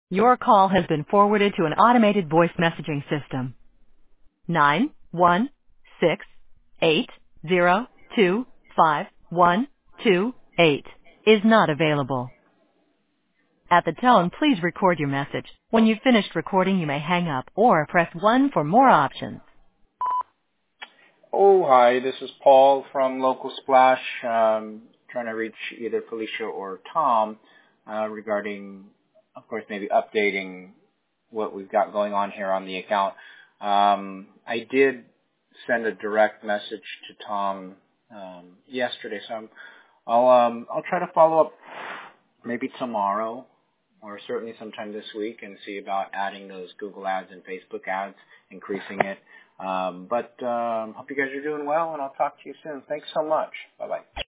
Your call has been forwarded to an automated voice messaging system. 916-802-5128 is not available. At the tone, please record your message. When you've finished recording, you may hang up or press 1 for more options. Oh, hi, this is Paul from Local Splash, trying to reach either Felicia or Tom regarding, of course, maybe updating what we've got going on here on the account. I did send a direct message to Tom yesterday, so I'll try to follow up maybe tomorrow or certainly sometime this week and see about adding those Google ads and Facebook ads, increasing it. But hope you guys are doing well, and I'll talk to you soon. Thanks so much. Bye-bye.